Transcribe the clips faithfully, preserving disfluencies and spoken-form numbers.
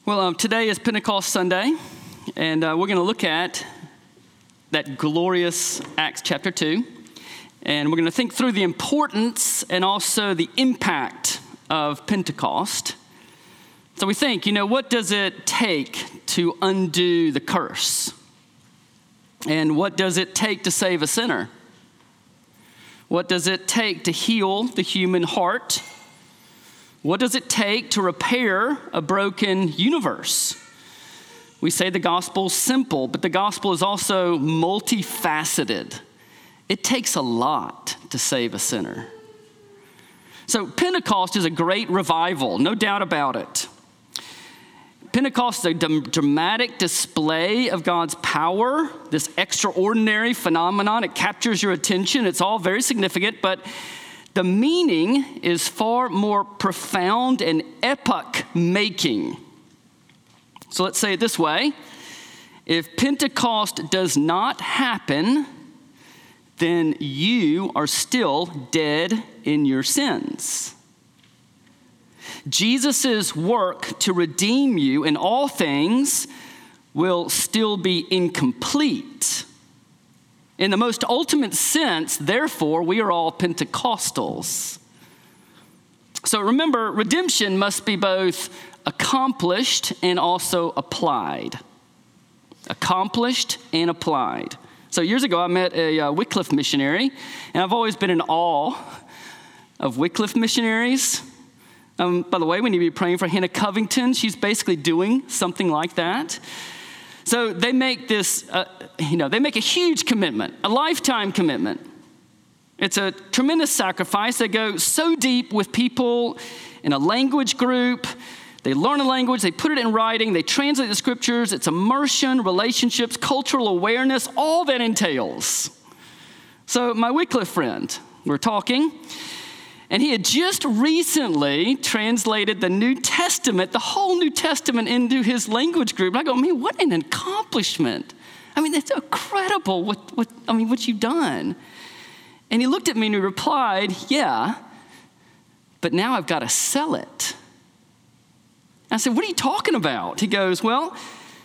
Well, um, today is Pentecost Sunday, and uh, we're going to look at that glorious Acts chapter two, and we're going to think through the importance and also the impact of Pentecost. So we think, you know, what does it take to undo the curse? And what does it take to save a sinner? What does it take to heal the human heart? What does it take to repair a broken universe? We say the gospel's simple, but the gospel is also multifaceted. It takes a lot to save a sinner. So Pentecost is a great revival, no doubt about it. Pentecost is a dramatic display of God's power, this extraordinary phenomenon. It captures your attention. It's all very significant, but the meaning is far more profound and epoch-making. So let's say it this way. If Pentecost does not happen, then you are still dead in your sins. Jesus' work to redeem you in all things will still be incomplete. In the most ultimate sense, therefore, we are all Pentecostals. So remember, redemption must be both accomplished and also applied. Accomplished and applied. So years ago, I met a uh, Wycliffe missionary, and I've always been in awe of Wycliffe missionaries. Um, by the way, we need to be praying for Hannah Covington. She's basically doing something like that. So they make this, uh, you know, they make a huge commitment, a lifetime commitment. It's a tremendous sacrifice. They go so deep with people in a language group. They learn a language, they put it in writing, they translate the scriptures. It's immersion, relationships, cultural awareness, all that entails. So my Wycliffe friend, we're talking, and he had just recently translated the New Testament, the whole New Testament, into his language group. And I go, man, what an accomplishment. I mean, it's incredible what, what, I mean, what you've done. And he looked at me and he replied, yeah, but now I've got to sell it. I said, what are you talking about? He goes, well,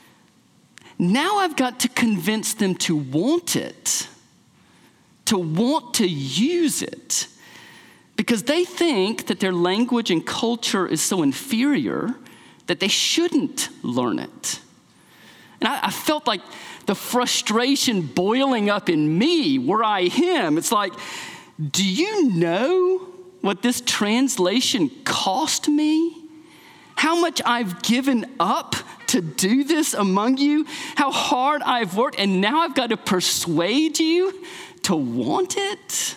now I've got to convince them to want it, to want to use it. Because they think that their language and culture is so inferior that they shouldn't learn it. And I, I felt like the frustration boiling up in me were I him. It's like, do you know what this translation cost me? How much I've given up to do this among you? How hard I've worked, and now I've got to persuade you to want it?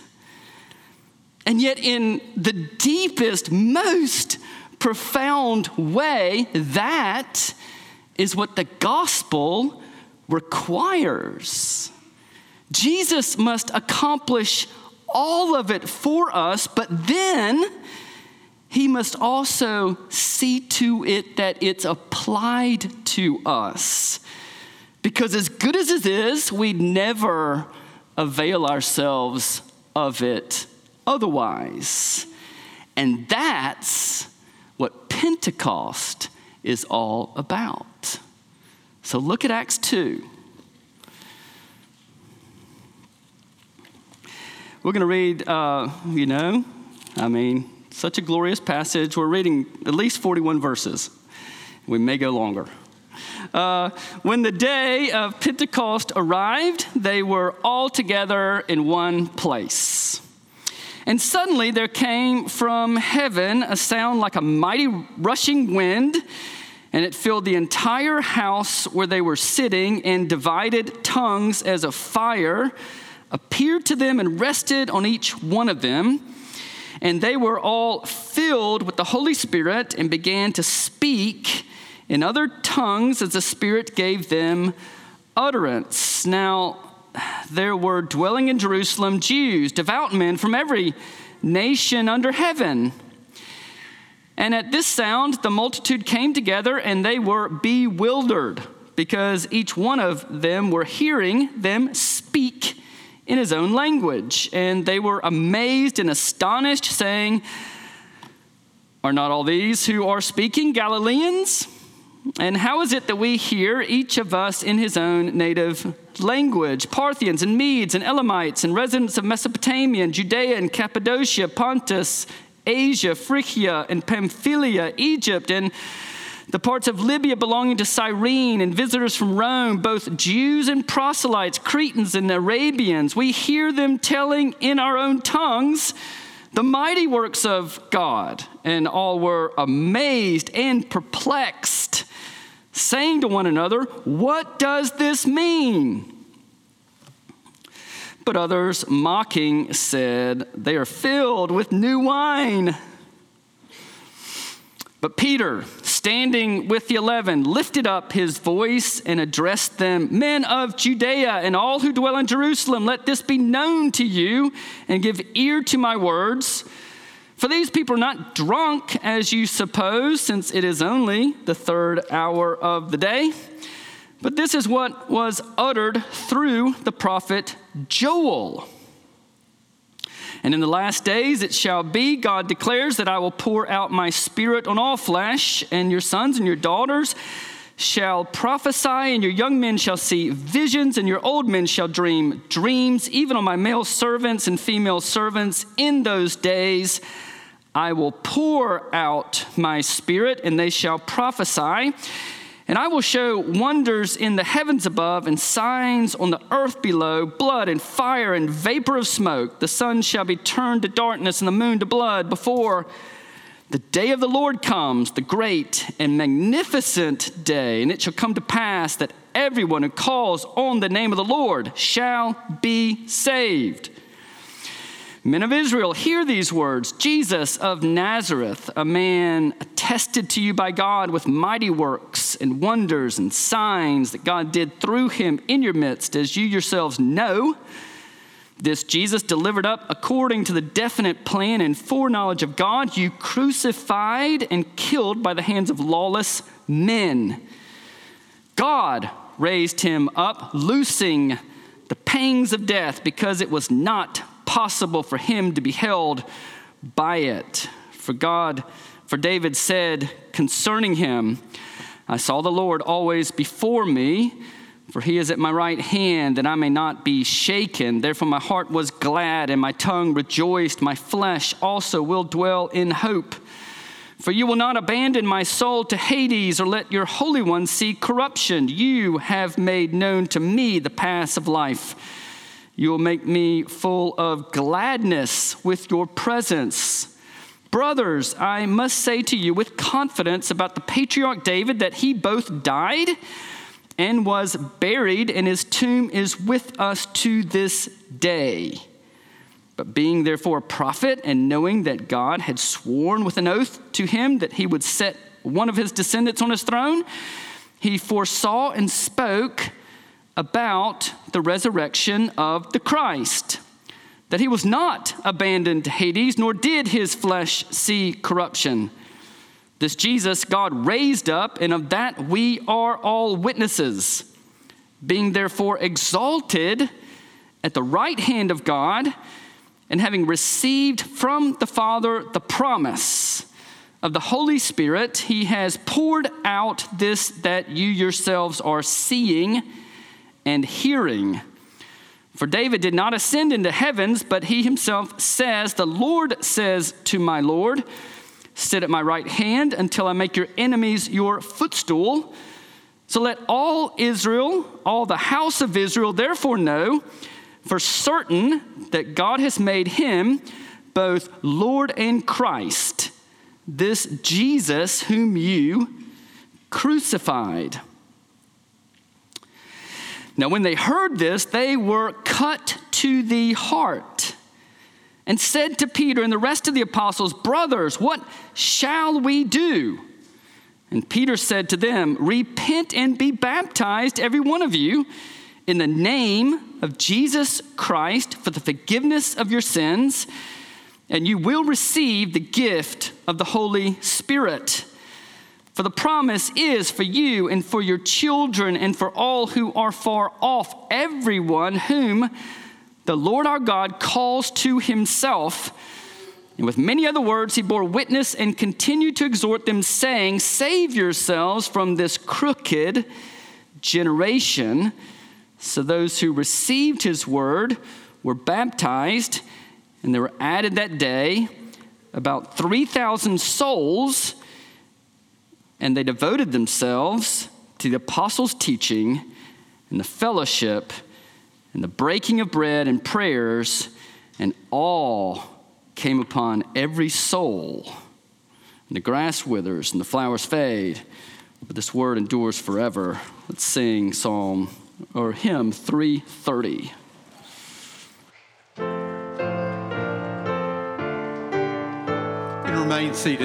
And yet in the deepest, most profound way, that is what the gospel requires. Jesus must accomplish all of it for us, but then he must also see to it that it's applied to us. Because as good as it is, we never avail ourselves of it otherwise. And that's what Pentecost is all about. So look at Acts two. We're going to read, uh, you know, I mean, such a glorious passage. We're reading at least forty-one verses. We may go longer. Uh, when the day of Pentecost arrived, they were all together in one place. And suddenly there came from heaven a sound like a mighty rushing wind, and it filled the entire house where they were sitting, and divided tongues as of fire appeared to them and rested on each one of them. And they were all filled with the Holy Spirit and began to speak in other tongues as the Spirit gave them utterance. Now, there were dwelling in Jerusalem Jews, devout men from every nation under heaven. And at this sound, the multitude came together, and they were bewildered, because each one of them were hearing them speak in his own language. And they were amazed and astonished, saying, "Are not all these who are speaking Galileans? And how is it that we hear, each of us in his own native language? Parthians and Medes and Elamites and residents of Mesopotamia and Judea and Cappadocia, Pontus, Asia, Phrygia and Pamphylia, Egypt, and the parts of Libya belonging to Cyrene, and visitors from Rome, both Jews and proselytes, Cretans and Arabians. We hear them telling in our own tongues the mighty works of God, and all were amazed and perplexed, saying to one another, "What does this mean?" But others, mocking, said, "They are filled with new wine." But Peter, standing with the eleven, lifted up his voice and addressed them, "Men of Judea and all who dwell in Jerusalem, let this be known to you, and give ear to my words. For these people are not drunk, as you suppose, since it is only the third hour of the day. But this is what was uttered through the prophet Joel. And in the last days it shall be, God declares, that I will pour out my spirit on all flesh, and your sons and your daughters shall prophesy, and your young men shall see visions, and your old men shall dream dreams, even on my male servants and female servants. In those days I will pour out my spirit, and they shall prophesy. And I will show wonders in the heavens above and signs on the earth below, blood and fire and vapor of smoke. The sun shall be turned to darkness and the moon to blood before the day of the Lord comes, the great and magnificent day. And it shall come to pass that everyone who calls on the name of the Lord shall be saved. Men of Israel, hear these words. Jesus of Nazareth, a man attested to you by God with mighty works and wonders and signs that God did through him in your midst, as you yourselves know. This Jesus delivered up according to the definite plan and foreknowledge of God, you crucified and killed by the hands of lawless men. God raised him up, loosing the pangs of death, because it was not possible for him to be held by it. For God, for David said concerning him, I saw the Lord always before me, for he is at my right hand, that I may not be shaken. Therefore my heart was glad, and my tongue rejoiced. My flesh also will dwell in hope. For you will not abandon my soul to Hades, or let your Holy One see corruption. You have made known to me the paths of life. You will make me full of gladness with your presence. Brothers, I must say to you with confidence about the patriarch David, that he both died and was buried, and his tomb is with us to this day. But being therefore a prophet, and knowing that God had sworn with an oath to him that he would set one of his descendants on his throne, he foresaw and spoke about the resurrection of the Christ, that he was not abandoned to Hades, nor did his flesh see corruption. This Jesus God raised up, and of that we are all witnesses. Being therefore exalted at the right hand of God, and having received from the Father the promise of the Holy Spirit, he has poured out this that you yourselves are seeing and hearing. For David did not ascend into heavens, but he himself says, the Lord says to my Lord, sit at my right hand until I make your enemies your footstool. So let all Israel, all the house of Israel, therefore know for certain that God has made him both Lord and Christ, this Jesus whom you crucified. Now, when they heard this, they were cut to the heart and said to Peter and the rest of the apostles, brothers, what shall we do? And Peter said to them, repent and be baptized, every one of you, in the name of Jesus Christ for the forgiveness of your sins, and you will receive the gift of the Holy Spirit. For the promise is for you and for your children and for all who are far off, everyone whom the Lord our God calls to himself. And with many other words, he bore witness and continued to exhort them, saying, save yourselves from this crooked generation. So those who received his word were baptized, and there were added that day about three thousand souls, and they devoted themselves to the apostles' teaching and the fellowship and the breaking of bread and prayers, and all came upon every soul. And the grass withers and the flowers fade, but this word endures forever. Let's sing Psalm or hymn three thirty. And remain seated.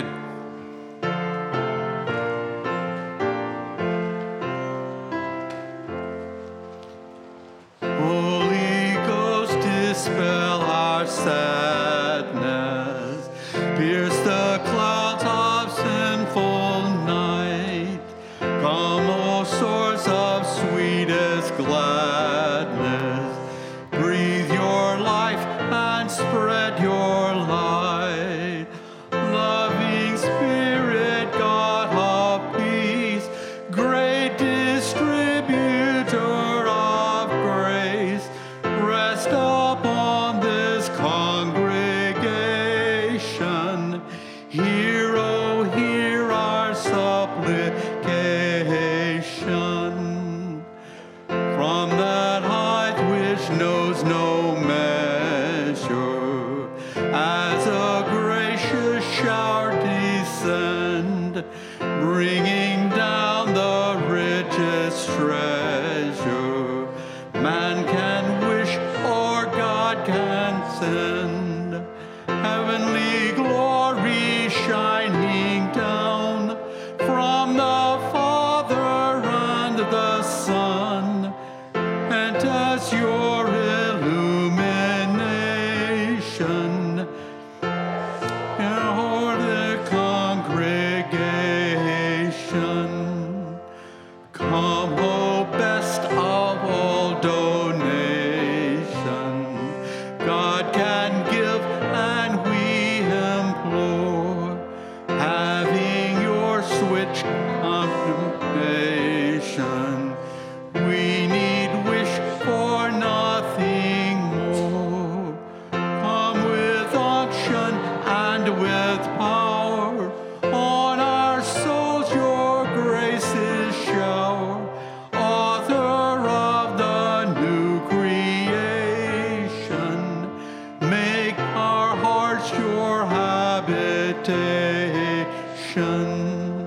Holy Ghost, dispel our sadness, pierce the clouds of sinful night. Come, O source of sweetest gladness, breathe your life and spread your light. Loving Spirit, God of peace, great distributor of grace, rest upon this congregation. Hear, oh, hear our supplication. From that height which knows no measure, as a gracious shower descend, bringing down the richest treasure man can wish or God can send. Heavenly glory shining down from the Father and the Son, and as your illumination, your the congregation. Come, O best of all donation, God can give and we implore, having your switch confirmation. We need wish for nothing more. Come with unction and with power, on our souls your graces shower. Author of the new creation, make our hearts your habitation.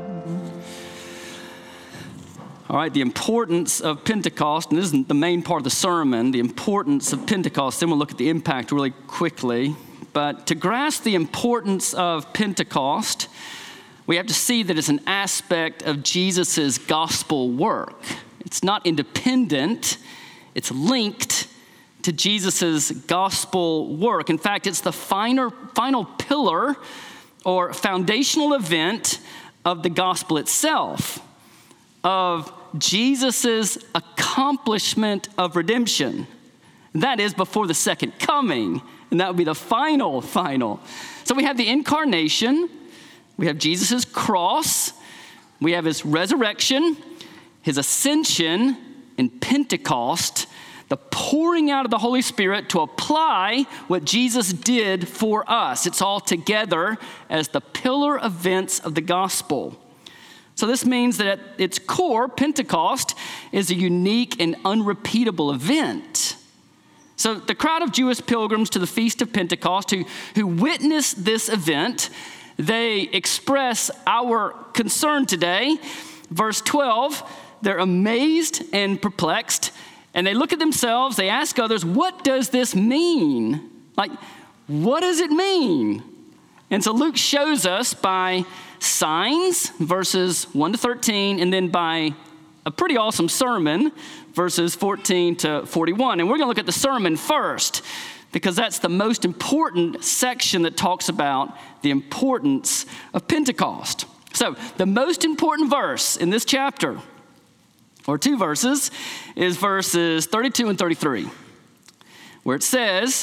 All right, the importance of Pentecost, and this isn't the main part of the sermon, the importance of Pentecost, then we'll look at the impact really quickly. But to grasp the importance of Pentecost, we have to see that it's an aspect of Jesus' gospel work. It's not independent, it's linked to Jesus' gospel work. In fact, it's the final, final pillar or foundational event of the gospel itself, of Jesus' accomplishment of redemption. That is before the second coming, and that would be the final, final. So we have the incarnation, we have Jesus' cross, we have his resurrection, his ascension, and Pentecost, the pouring out of the Holy Spirit to apply what Jesus did for us. It's all together as the pillar events of the gospel. So this means that at its core, Pentecost is a unique and unrepeatable event. So the crowd of Jewish pilgrims to the Feast of Pentecost who, who witnessed this event, they express our concern today. Verse twelve, they're amazed and perplexed, and they look at themselves, they ask others, what does this mean? Like, what does it mean? And so Luke shows us by signs, verses one to thirteen, and then by a pretty awesome sermon, verses fourteen to forty-one. And we're going to look at the sermon first, because that's the most important section that talks about the importance of Pentecost. So the most important verse in this chapter, or two verses, is verses thirty-two and thirty-three, where it says,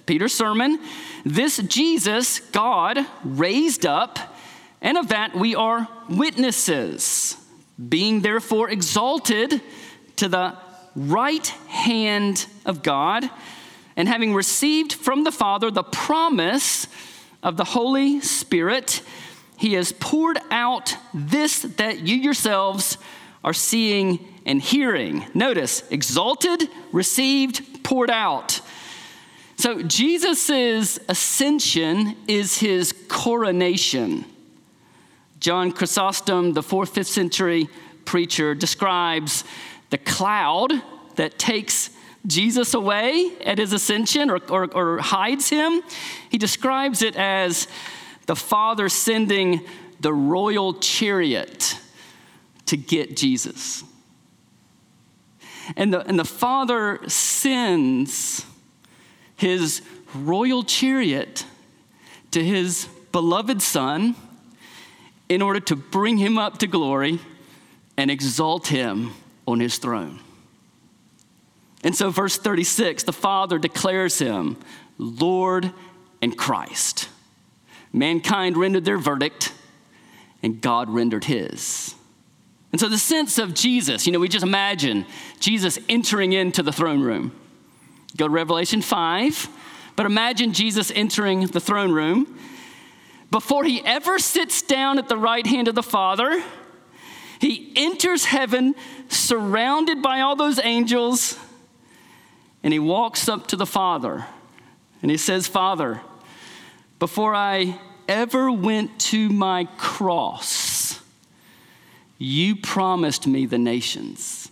Peter's sermon. This Jesus God raised up, and of that we are witnesses, being therefore exalted to the right hand of God, and having received from the Father the promise of the Holy Spirit, he has poured out this that you yourselves are seeing and hearing. Notice, exalted, received, poured out. So Jesus' ascension is his coronation. John Chrysostom, the fourth, fifth century preacher, describes the cloud that takes Jesus away at his ascension or, or, or hides him. He describes it as the Father sending the royal chariot to get Jesus. And the, and the Father sends his royal chariot to his beloved Son in order to bring him up to glory and exalt him on his throne. And so verse thirty-six, the Father declares him Lord and Christ. Mankind rendered their verdict, and God rendered his. And so the sense of Jesus, you know, we just imagine Jesus entering into the throne room. Go to Revelation five, but imagine Jesus entering the throne room. Before he ever sits down at the right hand of the Father, he enters heaven surrounded by all those angels, and he walks up to the Father, and he says, Father, before I ever went to my cross, you promised me the nations.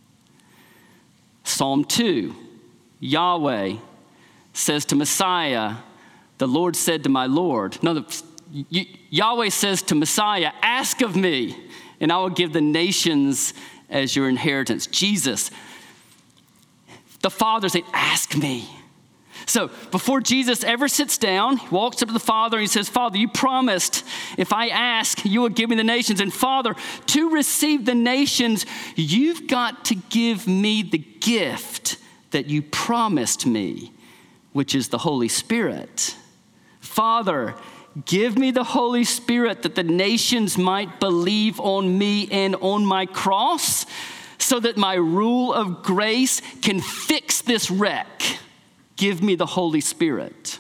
Psalm two, Yahweh says to Messiah, the Lord said to my Lord. No, the, y- Yahweh says to Messiah, ask of me, and I will give the nations as your inheritance. Jesus, the Father said, ask me. So before Jesus ever sits down, he walks up to the Father and he says, Father, you promised if I ask, you will give me the nations. And Father, to receive the nations, you've got to give me the gift that you promised me, which is the Holy Spirit. Father, give me the Holy Spirit that the nations might believe on me and on my cross, so that my rule of grace can fix this wreck. Give me the Holy Spirit.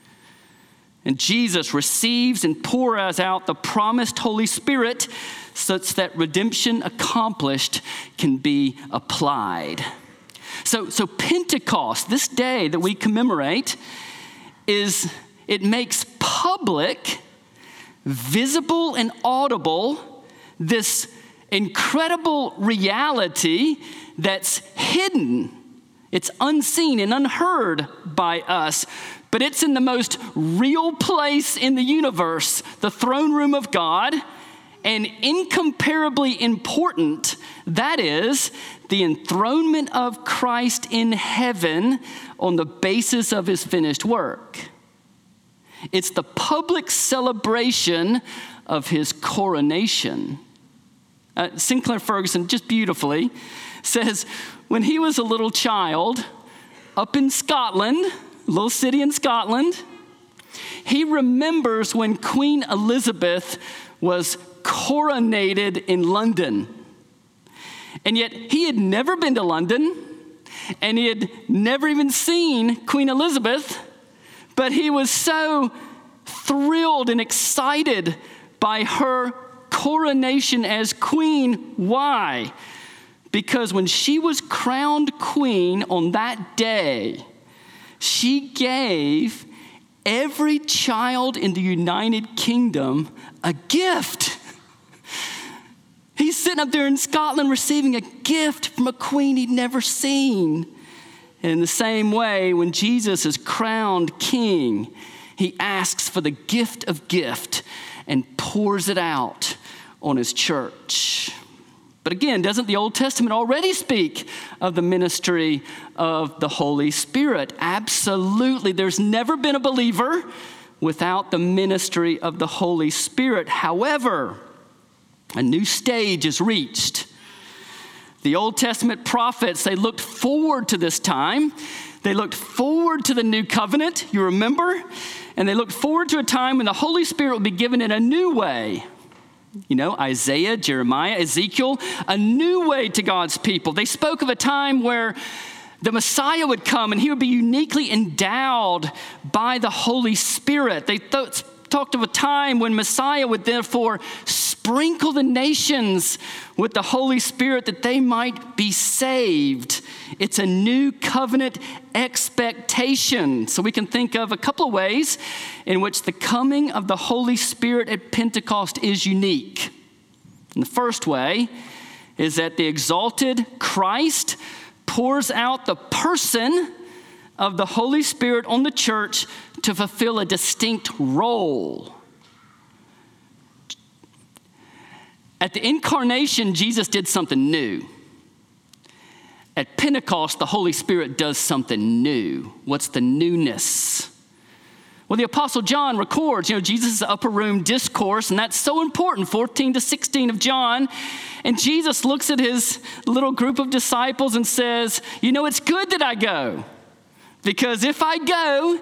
And Jesus receives and pours out the promised Holy Spirit such that redemption accomplished can be applied. So, so Pentecost, this day that we commemorate, is it makes public, visible and audible, this incredible reality that's hidden. It's unseen and unheard by us, but it's in the most real place in the universe, the throne room of God, and incomparably important, that is the enthronement of Christ in heaven on the basis of his finished work. It's the public celebration of his coronation. Uh, Sinclair Ferguson, just beautifully, says, when he was a little child up in Scotland, a little city in Scotland, he remembers when Queen Elizabeth was coronated in London. And yet he had never been to London, and he had never even seen Queen Elizabeth, but he was so thrilled and excited by her coronation as queen. Why? Because when she was crowned queen on that day, she gave every child in the United Kingdom a gift. He's sitting up there in Scotland receiving a gift from a queen he'd never seen. And in the same way, when Jesus is crowned king, he asks for the gift of gift and pours it out on his church. But again, doesn't the Old Testament already speak of the ministry of the Holy Spirit? Absolutely. There's never been a believer without the ministry of the Holy Spirit. However, a new stage is reached. The Old Testament prophets, they looked forward to this time. They looked forward to the new covenant, you remember? And they looked forward to a time when the Holy Spirit would be given in a new way. You know, Isaiah, Jeremiah, Ezekiel, a new way to God's people. They spoke of a time where the Messiah would come and he would be uniquely endowed by the Holy Spirit. They th- talked of a time when Messiah would therefore sprinkle the nations with the Holy Spirit that they might be saved. It's a new covenant expectation. So we can think of a couple of ways in which the coming of the Holy Spirit at Pentecost is unique. And the first way is that the exalted Christ pours out the person of the Holy Spirit on the church to fulfill a distinct role. At the incarnation, Jesus did something new. At Pentecost, the Holy Spirit does something new. What's the newness? Well, the Apostle John records, you know, Jesus' upper room discourse, and that's so important, fourteen to sixteen of John. And Jesus looks at his little group of disciples and says, you know, it's good that I go, because if I go,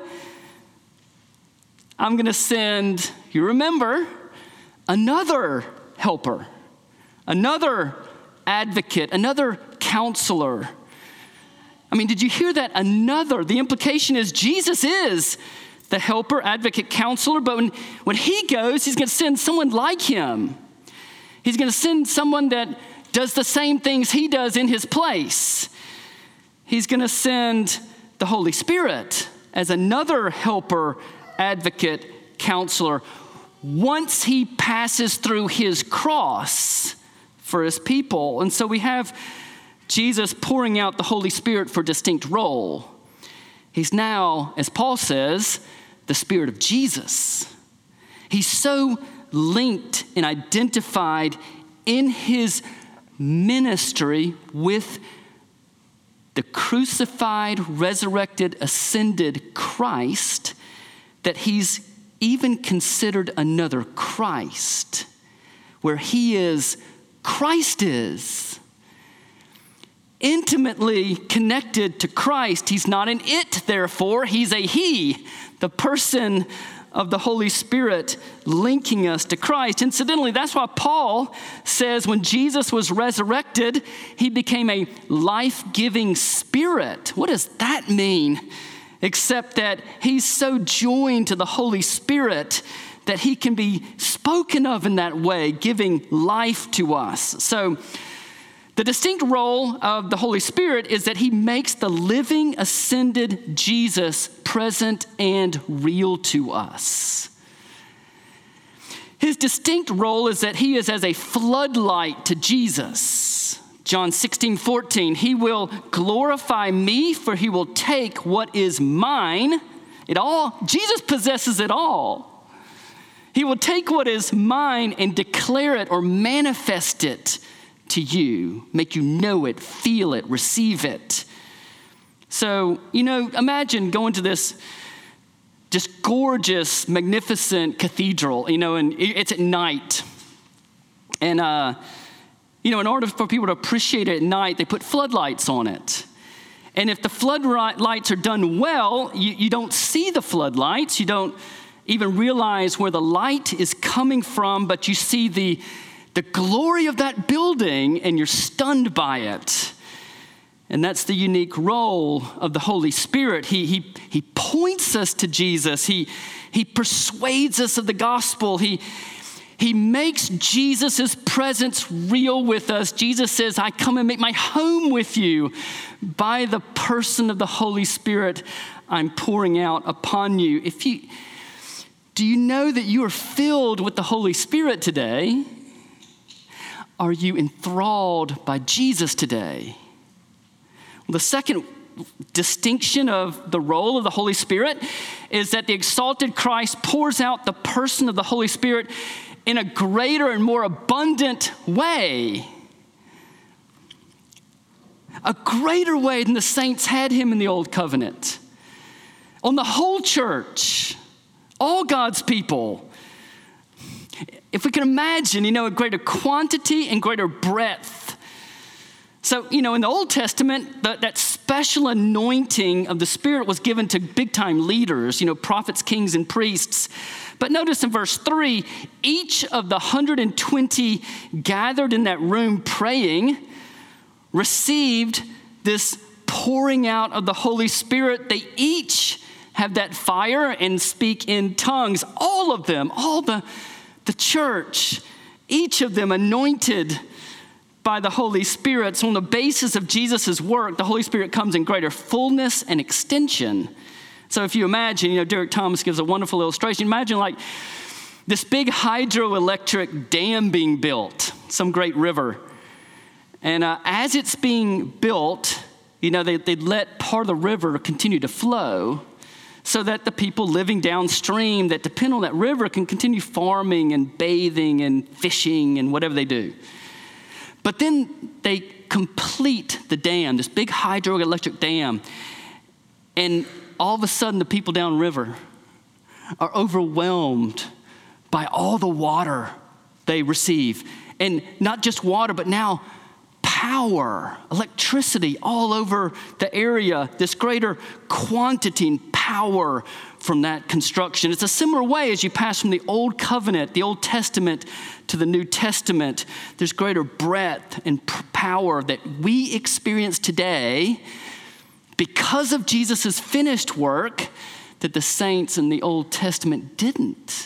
I'm going to send, you remember, another helper, another advocate, another counselor. I mean, did you hear that? Another. The implication is Jesus is the helper, advocate, counselor, but when, when he goes, he's going to send someone like him. He's going to send someone that does the same things he does in his place. He's going to send the Holy Spirit as another helper, advocate, counselor, once he passes through his cross for his people. And so we have Jesus pouring out the Holy Spirit for a distinct role. He's now, as Paul says, the Spirit of Jesus. He's so linked and identified in his ministry with the crucified, resurrected, ascended Christ that he's even considered another Christ, where he is, Christ is. Intimately connected to Christ. He's not an it, therefore, he's a he, the person of the Holy Spirit linking us to Christ. Incidentally, that's why Paul says when Jesus was resurrected, he became a life-giving spirit. What does that mean? Except that he's so joined to the Holy Spirit that he can be spoken of in that way, giving life to us. So the distinct role of the Holy Spirit is that he makes the living, ascended Jesus present and real to us. His distinct role is that he is as a floodlight to Jesus. John sixteen fourteen, he will glorify me, for he will take what is mine. It all, Jesus possesses it all. He will take what is mine and declare it or manifest it to you, make you know it, feel it, receive it. So, you know, imagine going to this just gorgeous, magnificent cathedral, you know, and it's at night. And, uh, you know, in order for people to appreciate it at night, they put floodlights on it. And if the floodlights are done well, you, you don't see the floodlights. You don't even realize where the light is coming from, but you see the the glory of that building, and you're stunned by it. And that's the unique role of the Holy Spirit. He, he, he points us to Jesus. He, he persuades us of the gospel. He, he makes Jesus' presence real with us. Jesus says, I come and make my home with you. By the person of the Holy Spirit, I'm pouring out upon you. If you, do you know that you are filled with the Holy Spirit today? Are you enthralled by Jesus today? Well, the second distinction of the role of the Holy Spirit is that the exalted Christ pours out the person of the Holy Spirit in a greater and more abundant way. A greater way than the saints had him in the old covenant. On the whole church, all God's people. If we can imagine, you know, a greater quantity and greater breadth. So, you know, in the Old Testament, the, that special anointing of the Spirit was given to big-time leaders, you know, prophets, kings, and priests. But notice in verse three, each of the one hundred twenty gathered in that room praying received this pouring out of the Holy Spirit. They each have that fire and speak in tongues. All of them, all the, the church, each of them anointed by the Holy Spirit. So on the basis of Jesus' work, the Holy Spirit comes in greater fullness and extension. So if you imagine, you know, Derek Thomas gives a wonderful illustration. Imagine like this big hydroelectric dam being built, some great river. And uh, as it's being built, you know, they, they'd let part of the river continue to flow so that the people living downstream that depend on that river can continue farming and bathing and fishing and whatever they do. But then they complete the dam, this big hydroelectric dam, and all of a sudden the people downriver are overwhelmed by all the water they receive. And not just water, but now power, electricity all over the area, this greater quantity and power from that construction. It's a similar way as you pass from the Old Covenant, the Old Testament, to the New Testament. There's greater breadth and p- power that we experience today because of Jesus' finished work that the saints in the Old Testament didn't.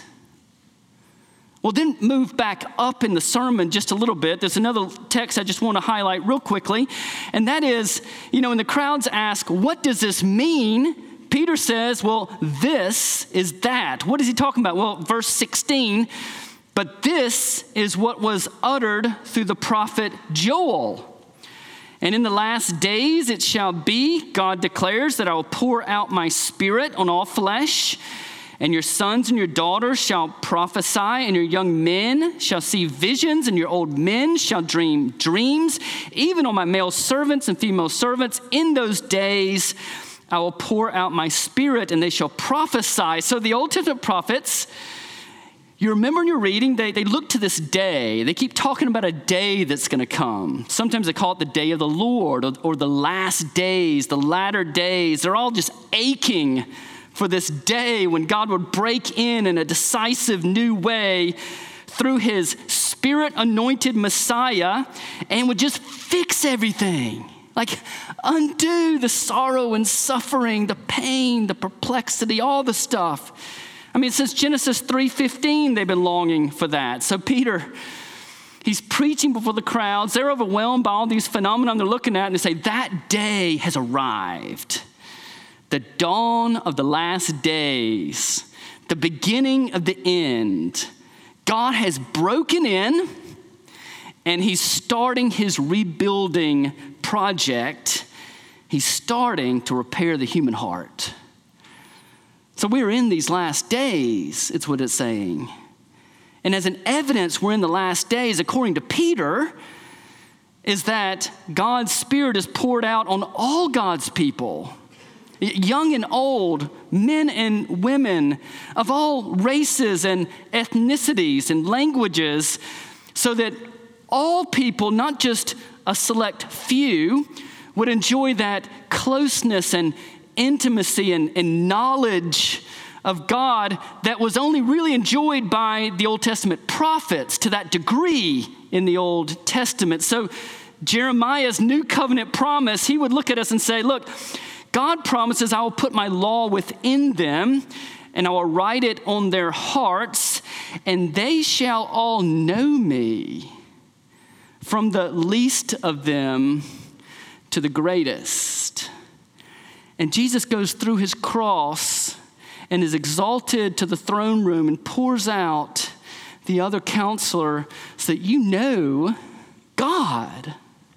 Well, then move back up in the sermon just a little bit. There's another text I just want to highlight real quickly. And that is, you know, when the crowds ask, what does this mean? Peter says, well, this is that. What is he talking about? Well, verse sixteen, but this is what was uttered through the prophet Joel. And in the last days it shall be, God declares, that I will pour out my spirit on all flesh. And your sons and your daughters shall prophesy, and your young men shall see visions, and your old men shall dream dreams. Even on my male servants and female servants, in those days I will pour out my spirit, and they shall prophesy. So the Old Testament prophets, you remember in your reading, they, they look to this day. They keep talking about a day that's going to come. Sometimes they call it the day of the Lord, or, or the last days, the latter days. They're all just aching for this day when God would break in in a decisive new way through his Spirit-anointed Messiah and would just fix everything. Like undo the sorrow and suffering, the pain, the perplexity, all the stuff. I mean, since Genesis three fifteen, they've been longing for that. So Peter, he's preaching before the crowds. They're overwhelmed by all these phenomena they're looking at, and they say, that day has arrived. The dawn of the last days, the beginning of the end. God has broken in, and he's starting his rebuilding project. He's starting to repair the human heart. So we're in these last days, it's what it's saying. And as an evidence we're in the last days, according to Peter, is that God's Spirit is poured out on all God's people. Young and old, men and women of all races and ethnicities and languages, so that all people, not just a select few, would enjoy that closeness and intimacy and, and knowledge of God that was only really enjoyed by the Old Testament prophets to that degree in the Old Testament. So Jeremiah's new covenant promise, he would look at us and say, look, God promises, I will put my law within them, and I will write it on their hearts, and they shall all know me, from the least of them to the greatest. And Jesus goes through his cross and is exalted to the throne room and pours out the other counselor so that you know God.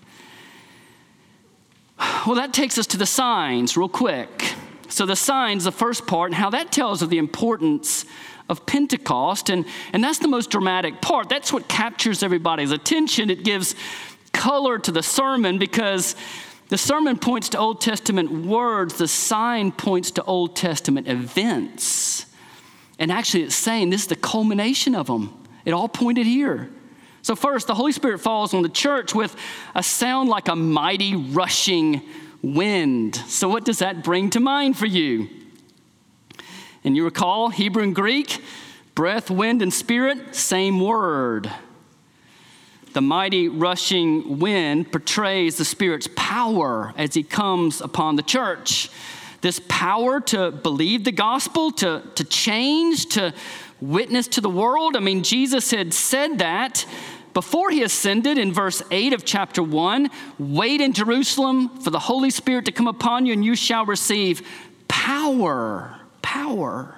Well, that takes us to the signs real quick. So the signs, the first part, and how that tells of the importance of Pentecost. And, and that's the most dramatic part. That's what captures everybody's attention. It gives color to the sermon because the sermon points to Old Testament words. The sign points to Old Testament events. And actually it's saying this is the culmination of them. It all pointed here. So first, the Holy Spirit falls on the church with a sound like a mighty rushing wind. So what does that bring to mind for you? And you recall Hebrew and Greek, breath, wind, and spirit, same word. The mighty rushing wind portrays the Spirit's power as he comes upon the church. This power to believe the gospel, to, to change, to witness to the world. I mean, Jesus had said that before he ascended in verse eight of chapter one. Wait in Jerusalem for the Holy Spirit to come upon you, and you shall receive power. Power.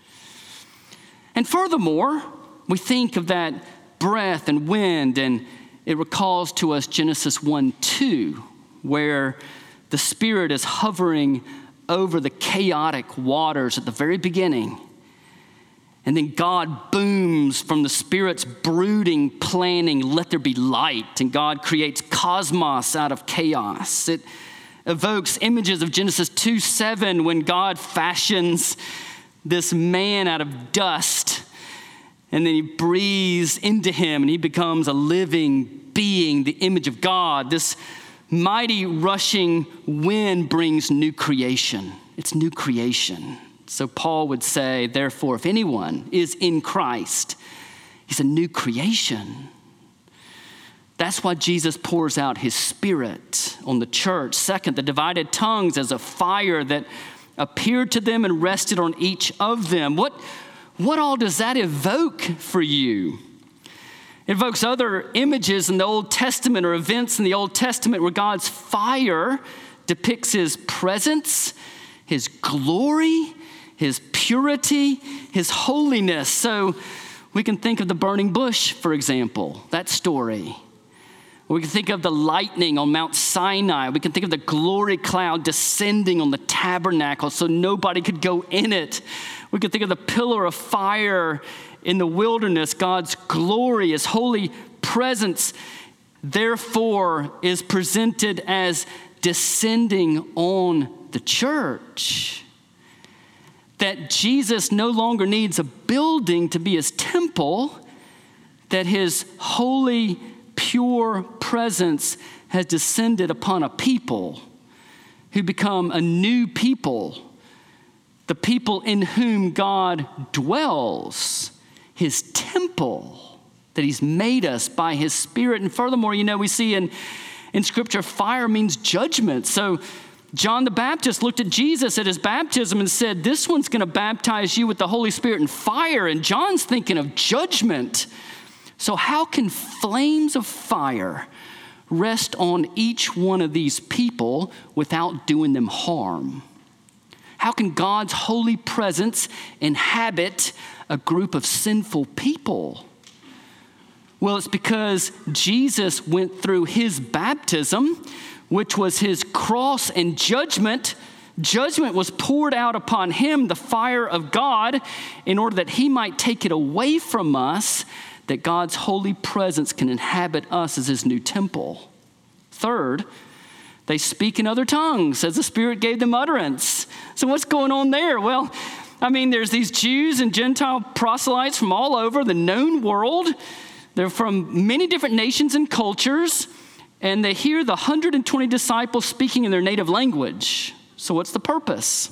And furthermore, we think of that breath and wind, and it recalls to us Genesis one two, where the Spirit is hovering over the chaotic waters at the very beginning. And then God booms from the Spirit's brooding, planning, let there be light. And God creates cosmos out of chaos. It evokes images of Genesis two seven, when God fashions this man out of dust. And then he breathes into him and he becomes a living being, the image of God. This mighty rushing wind brings new creation. It's new creation. So Paul would say, therefore, if anyone is in Christ, he's a new creation. That's why Jesus pours out his Spirit on the church. Second, the divided tongues as a fire that appeared to them and rested on each of them. What, what all does that evoke for you? It evokes other images in the Old Testament or events in the Old Testament where God's fire depicts his presence, his glory, his purity, his holiness. So we can think of the burning bush, for example, that story. We can think of the lightning on Mount Sinai. We can think of the glory cloud descending on the tabernacle so nobody could go in it. We can think of the pillar of fire in the wilderness. God's glory, his holy presence, therefore, is presented as descending on the church. That Jesus no longer needs a building to be his temple, that his holy, pure presence has descended upon a people who become a new people, the people in whom God dwells, his temple that he's made us by his Spirit. And furthermore, you know, we see in, in Scripture, fire means judgment. So John the Baptist looked at Jesus at his baptism and said, this one's going to baptize you with the Holy Spirit and fire. And John's thinking of judgment. So how can flames of fire rest on each one of these people without doing them harm? How can God's holy presence inhabit a group of sinful people? Well, it's because Jesus went through his baptism, which was his cross and judgment. Judgment was poured out upon him, the fire of God, in order that he might take it away from us, that God's holy presence can inhabit us as his new temple. Third, they speak in other tongues as the Spirit gave them utterance. So what's going on there? Well, I mean, there's these Jews and Gentile proselytes from all over the known world. They're from many different nations and cultures. And they hear the one hundred twenty disciples speaking in their native language. So what's the purpose?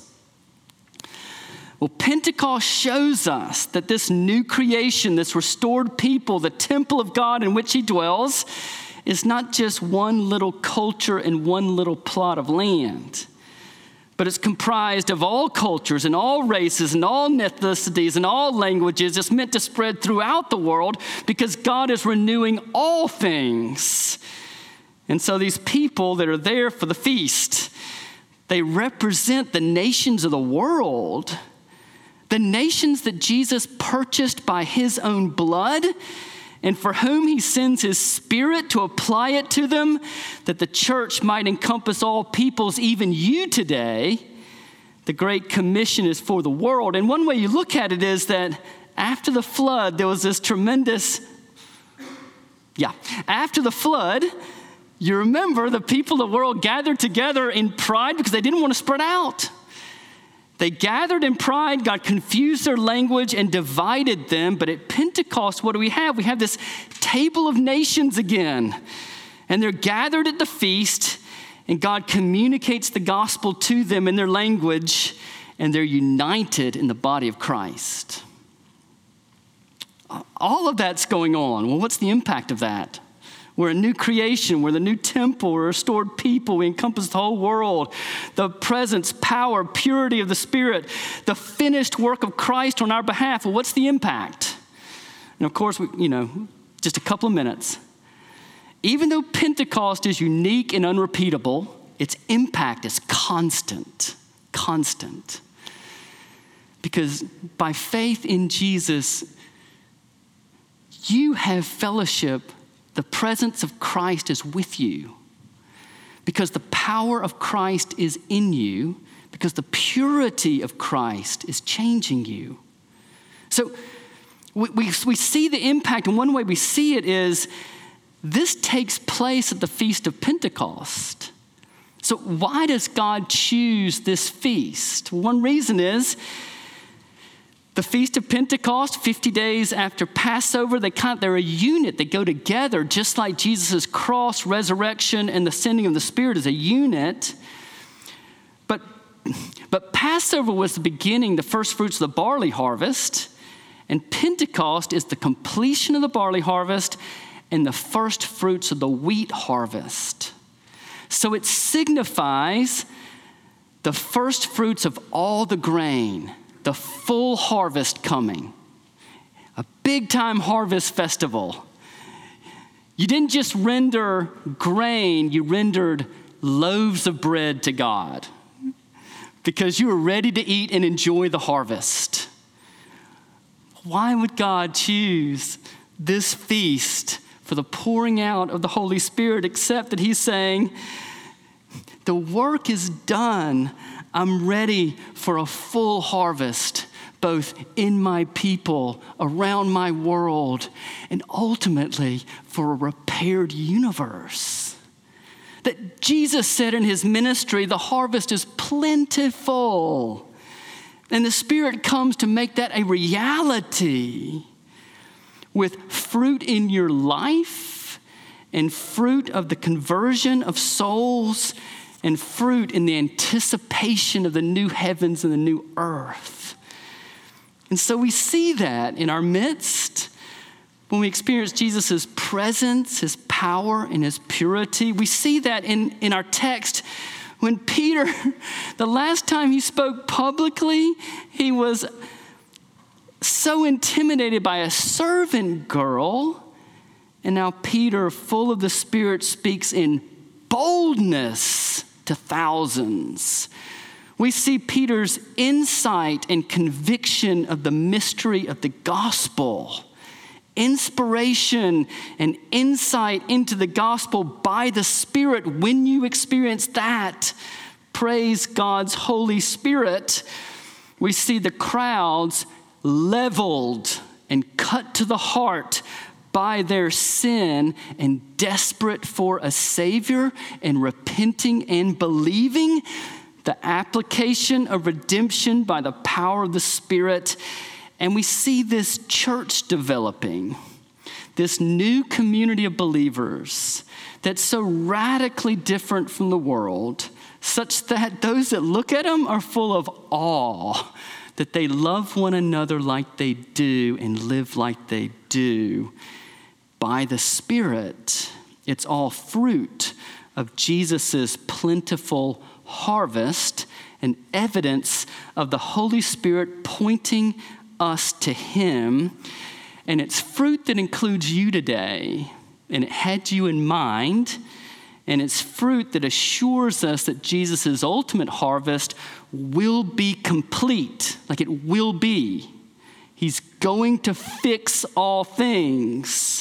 Well, Pentecost shows us that this new creation, this restored people, the temple of God in which he dwells, is not just one little culture and one little plot of land, but it's comprised of all cultures and all races and all ethnicities and all languages. It's meant to spread throughout the world because God is renewing all things. And so these people that are there for the feast, they represent the nations of the world, the nations that Jesus purchased by his own blood, and for whom he sends his Spirit to apply it to them, that the church might encompass all peoples, even you today. The Great Commission is for the world. And one way you look at it is that after the flood, there was this tremendous, yeah, after the flood, you remember the people of the world gathered together in pride because they didn't want to spread out. They gathered in pride, God confused their language and divided them. But at Pentecost, what do we have? We have this table of nations again. And they're gathered at the feast, and God communicates the gospel to them in their language, and they're united in the body of Christ. All of that's going on. Well, what's the impact of that? We're a new creation. We're the new temple. We're a restored people. We encompass the whole world. The presence, power, purity of the Spirit, the finished work of Christ on our behalf. Well, what's the impact? And of course, we, you know, just a couple of minutes. Even though Pentecost is unique and unrepeatable, its impact is constant, constant. Because by faith in Jesus, you have fellowship. The presence of Christ is with you because the power of Christ is in you, because the purity of Christ is changing you. So we, we, we see the impact, and one way we see it is this takes place at the Feast of Pentecost. So why does God choose this feast? One reason is the Feast of Pentecost, fifty days after Passover, they kind of, they're a unit. They go together just like Jesus' cross, resurrection, and the sending of the Spirit is a unit. But, but Passover was the beginning, the first fruits of the barley harvest. And Pentecost is the completion of the barley harvest and the first fruits of the wheat harvest. So it signifies the first fruits of all the grain, the full harvest coming, a big time harvest festival. You didn't just render grain, you rendered loaves of bread to God because you were ready to eat and enjoy the harvest. Why would God choose this feast for the pouring out of the Holy Spirit, except that he's saying, the work is done. I'm ready for a full harvest, both in my people, around my world, and ultimately for a repaired universe. That Jesus said in his ministry, the harvest is plentiful. And the Spirit comes to make that a reality with fruit in your life and fruit of the conversion of souls and fruit in the anticipation of the new heavens and the new earth. And so we see that in our midst when we experience Jesus' presence, his power, and his purity. We see that in, in our text when Peter, the last time he spoke publicly, he was so intimidated by a servant girl. And now Peter, full of the Spirit, speaks in boldness to thousands. We see Peter's insight and conviction of the mystery of the gospel. Inspiration and insight into the gospel by the Spirit. When you experience that, praise God's Holy Spirit, we see the crowds leveled and cut to the heart by their sin and desperate for a Savior and repenting and believing the application of redemption by the power of the Spirit. And we see this church developing, this new community of believers that's so radically different from the world, such that those that look at them are full of awe that they love one another like they do and live like they do. By the Spirit, it's all fruit of Jesus' plentiful harvest and evidence of the Holy Spirit pointing us to him. And it's fruit that includes you today, and it had you in mind. And it's fruit that assures us that Jesus' ultimate harvest will be complete, like it will be. He's going to fix all things.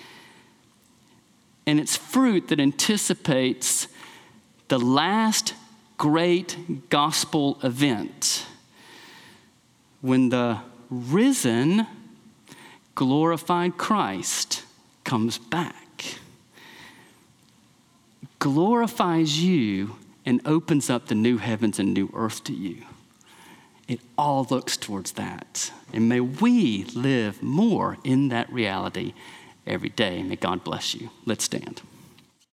And it's fruit that anticipates the last great gospel event when the risen, glorified Christ comes back. Glorifies you and opens up the new heavens and new earth to you. It all looks towards that. And may we live more in that reality every day. May God bless you. Let's stand.